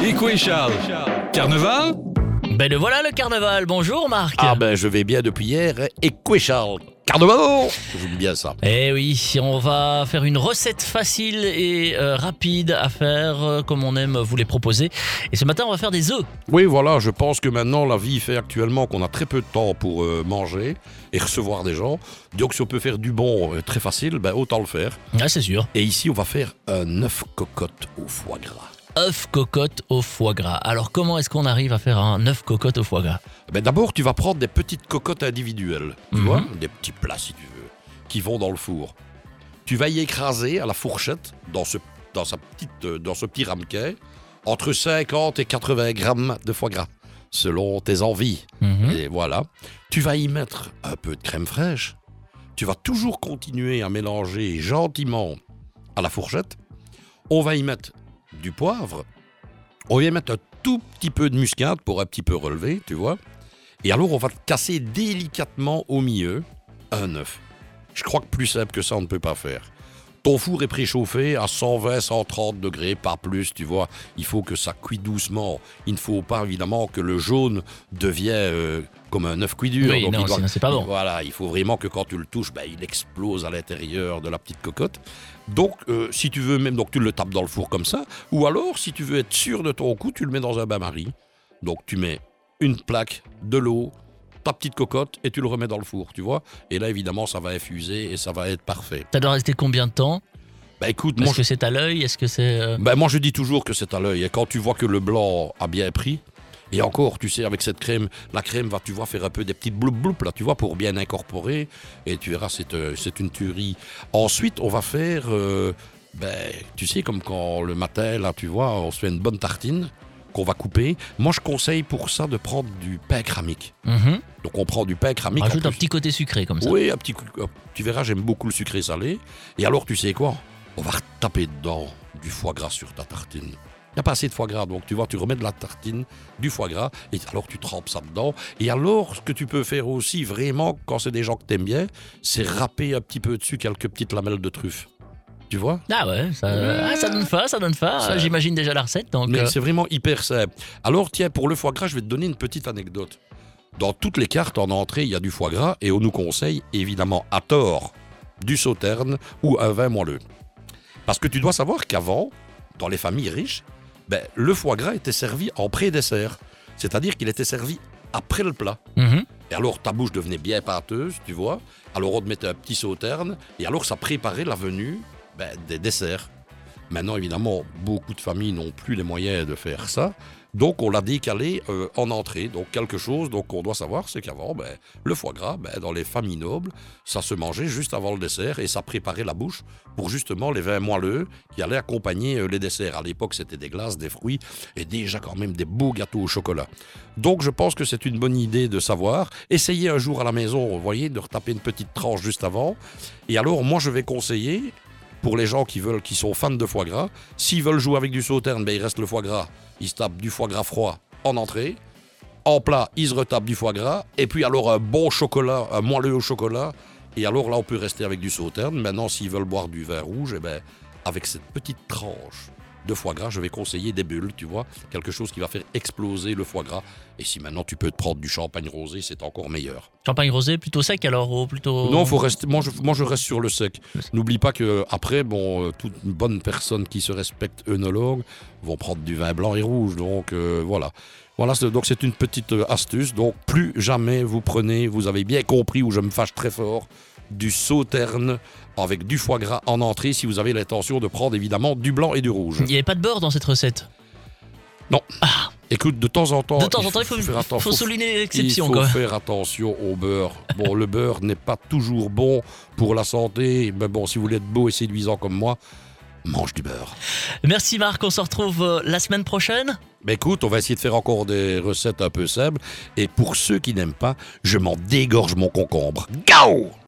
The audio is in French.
Et quoi, Charles? Carnaval? Ben le voilà le carnaval, bonjour Marc. Ah ben je vais bien depuis hier, et quoi Charles? Carnaval! J'aime bien ça. Eh oui, on va faire une recette facile et rapide à faire comme on aime vous les proposer. Et ce matin on va faire des œufs. Oui voilà, je pense que maintenant la vie fait actuellement qu'on a très peu de temps pour manger et recevoir des gens. Donc si on peut faire du bon très facile, ben autant le faire. Ah c'est sûr. Et ici on va faire un œuf cocotte au foie gras. œuf cocotte au foie gras. Alors comment est-ce qu'on arrive à faire un œuf cocotte au foie gras? Ben d'abord tu vas prendre des petites cocottes individuelles, tu vois, des petits plats si tu veux, qui vont dans le four. Tu vas y écraser à la fourchette dans ce petit ramequin entre 50 et 80 grammes de foie gras, selon tes envies. Et voilà, tu vas y mettre un peu de crème fraîche. Tu vas toujours continuer à mélanger gentiment à la fourchette. On va y mettre du poivre, on va y mettre un tout petit peu de muscade pour un petit peu relever, tu vois. Et alors on va casser délicatement au milieu un œuf. Je crois que plus simple que ça on ne peut pas faire. Ton four est préchauffé à 120-130 degrés, pas plus, tu vois. Il faut que ça cuit doucement. Il ne faut pas évidemment que le jaune devienne comme un œuf cuit dur. Oui, donc non, sinon c'est pas bon. Voilà, il faut vraiment que quand tu le touches, ben, il explose à l'intérieur de la petite cocotte. Donc, si tu veux même, donc tu le tapes dans le four comme ça. Ou alors, si tu veux être sûr de ton coup, tu le mets dans un bain-marie. Donc, tu mets une plaque, de l'eau, ta petite cocotte et tu le remets dans le four, tu vois. Et là, évidemment, ça va infuser et ça va être parfait. Ça doit rester combien de temps? Bah écoute, Est-ce que c'est à l'œil? Est-ce que c'est... moi je dis toujours que c'est à l'œil. Et quand tu vois que le blanc a bien pris, et encore, tu sais, avec cette crème, la crème va, tu vois, faire un peu des petites bloup bloup là, tu vois, pour bien incorporer. Et tu verras, c'est une tuerie. Ensuite, on va faire, tu sais, comme quand le matin, là, tu vois, on se fait une bonne tartine qu'on va couper. Moi, je conseille pour ça de prendre du pain cramique. Donc, on prend du pain cramique. Rajoute un petit côté sucré comme ça. Oui, un petit coup. Tu verras, j'aime beaucoup le sucré salé. Et alors, tu sais quoi? On va retaper dedans du foie gras sur ta tartine. Il n'y a pas assez de foie gras, donc tu vois, tu remets de la tartine, du foie gras, et alors tu trempes ça dedans. Et alors, ce que tu peux faire aussi, vraiment, quand c'est des gens que t'aimes bien, c'est râper un petit peu dessus quelques petites lamelles de truffe. Tu vois? Ah ouais, ça donne faim, ça donne faim. Ça- J'imagine déjà la recette. Donc, Mais c'est vraiment hyper simple. Alors, tiens, pour le foie gras, je vais te donner une petite anecdote. Dans toutes les cartes en entrée, il y a du foie gras, et on nous conseille, évidemment, à tort, du sauterne ou un vin moelleux. Parce que tu dois savoir qu'avant, dans les familles riches, le foie gras était servi en pré-dessert. C'est-à-dire qu'il était servi après le plat. Et alors ta bouche devenait bien pâteuse, tu vois. Alors on te mettait un petit sauterne. Et alors ça préparait la venue des desserts. Maintenant, évidemment, beaucoup de familles n'ont plus les moyens de faire ça. Donc, on l'a décalé en entrée. Donc, quelque chose qu'on doit savoir, c'est qu'avant, le foie gras, dans les familles nobles, ça se mangeait juste avant le dessert et ça préparait la bouche pour justement les vins moelleux qui allaient accompagner les desserts. À l'époque, c'était des glaces, des fruits et déjà quand même des beaux gâteaux au chocolat. Donc, je pense que c'est une bonne idée de savoir. Essayez un jour à la maison, vous voyez, de retaper une petite tranche juste avant. Et alors, moi, je vais conseiller... Pour les gens qui sont fans de foie gras, s'ils veulent jouer avec du sauterne, il reste le foie gras. Ils se tapent du foie gras froid en entrée. En plat, ils se retapent du foie gras. Et puis alors un bon chocolat, un moelleux au chocolat. Et alors là, on peut rester avec du sauterne. Maintenant, s'ils veulent boire du vin rouge, avec cette petite tranche de foie gras, je vais conseiller des bulles, tu vois. Quelque chose qui va faire exploser le foie gras. Et si maintenant tu peux te prendre du champagne rosé, c'est encore meilleur. champagne rosé plutôt sec alors ou plutôt... Non, faut rester. Moi, je reste sur le sec. N'oublie pas que après, toute bonne personne qui se respecte œnologue vont prendre du vin blanc et rouge. Donc voilà. Voilà, donc c'est une petite astuce. Donc plus jamais vous prenez, vous avez bien compris où je me fâche très fort, du sauterne avec du foie gras en entrée si vous avez l'intention de prendre évidemment du blanc et du rouge. Il n'y avait pas de beurre dans cette recette? Non. Écoute, de temps en temps, il faut souligner l'exception. Il faut faire attention au beurre. Bon, le beurre n'est pas toujours bon pour la santé. Mais bon, si vous voulez être beau et séduisant comme moi, mange du beurre. Merci Marc, on se retrouve la semaine prochaine. Écoute, on va essayer de faire encore des recettes un peu simples. Et pour ceux qui n'aiment pas, je m'en dégorge mon concombre. Gao!